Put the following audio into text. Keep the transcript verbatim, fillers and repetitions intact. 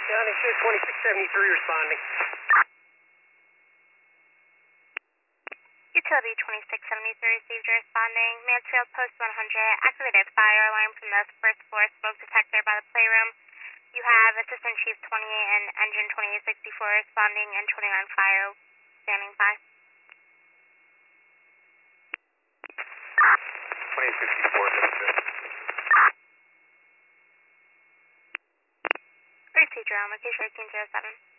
County two, twenty-six seventy-three responding. Utility twenty-six seventy-three received your responding. Mansfield Post one hundred, activated fire alarm from the first floor smoke detector by the playroom. You have Assistant Chief twenty-eight and Engine twenty-eight sixty-four responding and twenty-nine fire standing by. twenty-eight sixty-four, that's good. Procedure on location eighteen oh seven.